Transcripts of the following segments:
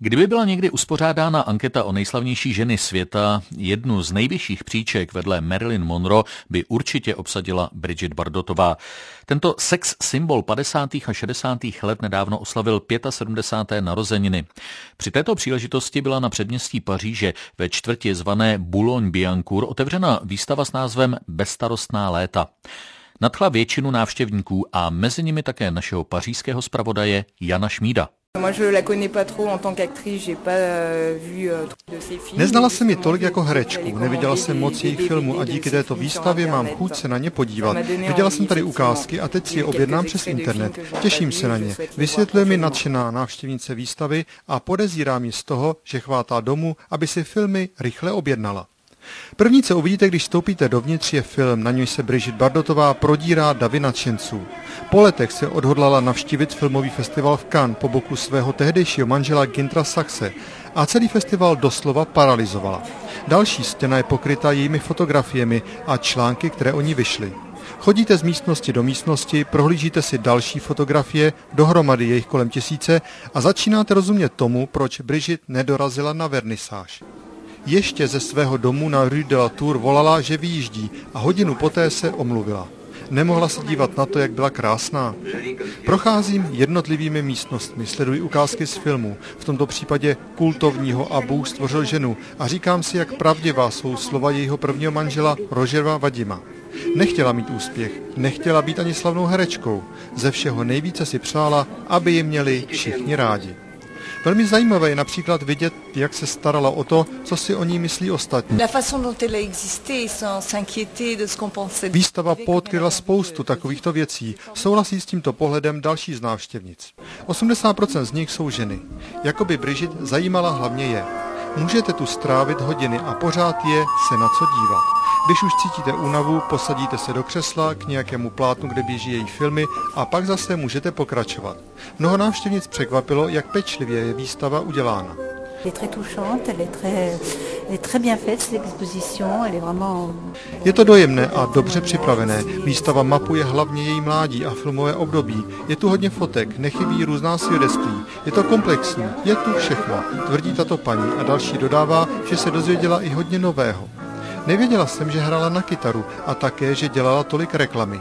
Kdyby byla někdy uspořádána anketa o nejslavnější ženy světa, jednu z nejvyšších příček vedle Marilyn Monroe by určitě obsadila Brigitte Bardotová. Tento sex symbol 50. a 60. let nedávno oslavil 75. narozeniny. Při této příležitosti byla na předměstí Paříže ve čtvrti zvané Boulogne-Billancourt otevřena výstava s názvem Bezstarostná léta. Nadchla většinu návštěvníků a mezi nimi také našeho pařížského zpravodaje Jana Šmída. Neznala jsem ji tolik jako herečku, neviděla jsem moc jejich filmů a díky této výstavě mám chuť se na ně podívat. Viděla jsem tady ukázky a teď si je objednám přes internet. Těším se na ně. Vysvětluje mi nadšená návštěvnice výstavy a podezírám ji z toho, že chvátá domů, aby si filmy rychle objednala. První, co uvidíte, když vstoupíte dovnitř, je film, na nějž se Brigitte Bardotová prodírá davy nadšenců. Po letech se odhodlala navštívit filmový festival v Cannes po boku svého tehdejšího manžela Günthera Saxe a celý festival doslova paralyzovala. Další stěna je pokryta jejími fotografiemi a články, které o ní vyšly. Chodíte z místnosti do místnosti, prohlížíte si další fotografie, dohromady je jich kolem 1000 a začínáte rozumět tomu, proč Brigitte nedorazila na vernisáž. Ještě ze svého domu na Rue de la Tour volala, že vyjíždí a hodinu poté se omluvila. Nemohla se dívat na to, jak byla krásná. Procházím jednotlivými místnostmi, sleduji ukázky z filmu, v tomto případě kultovního A Bůh stvořil ženu a říkám si, jak pravdivá jsou slova jejího prvního manžela Rogera Vadima. Nechtěla mít úspěch, nechtěla být ani slavnou herečkou. Ze všeho nejvíce si přála, aby ji měli všichni rádi. Velmi zajímavé je například vidět, jak se starala o to, co si o ní myslí ostatní. Výstava poodkryla spoustu takovýchto věcí. Souhlasí s tímto pohledem další z návštěvnic. 80% z nich jsou ženy. Jakoby Brigitte zajímala hlavně je. Můžete tu strávit hodiny a pořád je se na co dívat. Když už cítíte únavu, posadíte se do křesla k nějakému plátnu, kde běží její filmy a pak zase můžete pokračovat. Mnoho návštěvnic překvapilo, jak pečlivě je výstava udělána. Je to dojemné a dobře připravené. Výstava mapuje hlavně její mládí a filmové období. Je tu hodně fotek, nechybí různá svědectví. Je to komplexní, je tu všechno, tvrdí tato paní a další dodává, že se dozvěděla i hodně nového. Nevěděla jsem, že hrála na kytaru a také, že dělala tolik reklamy.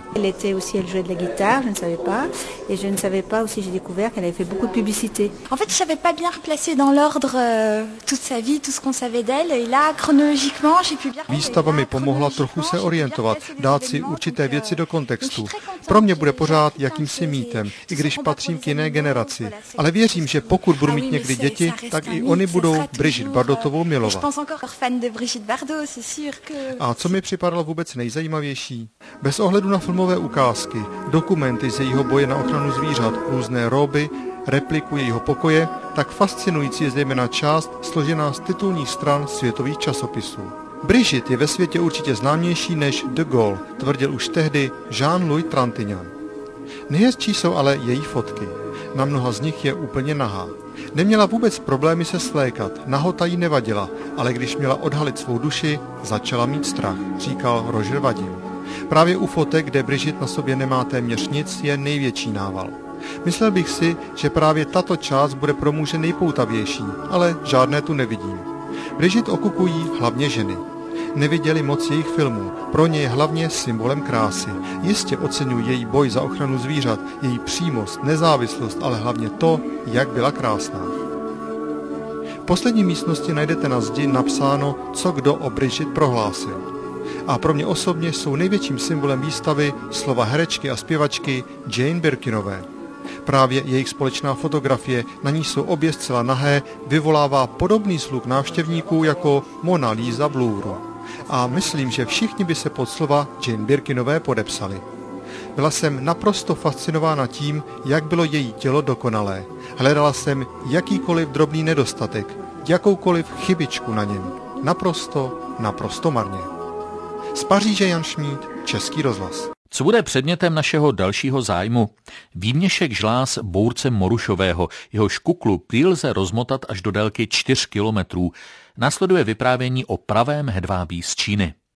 Výstava mi pomohla trochu se orientovat, dát si určité věci do kontextu. Pro mě bude pořád jakýmsi mýtem, i když patřím k jiné generaci. Ale věřím, že pokud budu mít někdy děti, tak i oni budou Brigitte Bardotovou milovat. A co mi připadalo vůbec nejzajímavější? Bez ohledu na filmové ukázky, dokumenty z jejího boje na ochranu zvířat, různé róby, repliku jejího pokoje, tak fascinující je zejména část složená z titulních stran světových časopisů. Brigitte je ve světě určitě známější než de Gaulle, tvrdil už tehdy Jean-Louis Trintignant. Nejhezčí jsou ale její fotky. Na mnoha z nich je úplně nahá. Neměla vůbec problémy se svlékat, nahota jí nevadila, ale když měla odhalit svou duši, začala mít strach, říkal Roger Vadim. Právě u fotek, kde Brigitte na sobě nemá téměř nic, je největší nával. Myslel bych si, že právě tato část bude pro muže nejpoutavější, ale žádné tu nevidím. Brigitte okupují hlavně ženy. Neviděli moc jejich filmů, pro ně je hlavně symbolem krásy. Jistě oceňují její boj za ochranu zvířat, její přímost, nezávislost, ale hlavně to, jak byla krásná. V poslední místnosti najdete na zdi napsáno, co kdo o Brigitte prohlásil. A pro mě osobně jsou největším symbolem výstavy slova herečky a zpěvačky Jane Birkinové. Právě jejich společná fotografie, na ní jsou obě zcela nahé, vyvolává podobný sluk návštěvníků jako Mona Lisa v Louvru. A myslím, že všichni by se pod slova Jane Birkinové podepsali. Byla jsem naprosto fascinována tím, jak bylo její tělo dokonalé. Hledala jsem jakýkoliv drobný nedostatek, jakoukoliv chybičku na něm. Naprosto marně. Z Paříže Jan Šmíd, Český rozhlas. Co bude předmětem našeho dalšího zájmu? Výměšek žláz bource morušového. Jehož kuklu prý lze rozmotat až do délky 4 kilometrů. Následuje vyprávění o pravém hedvábí z Číny.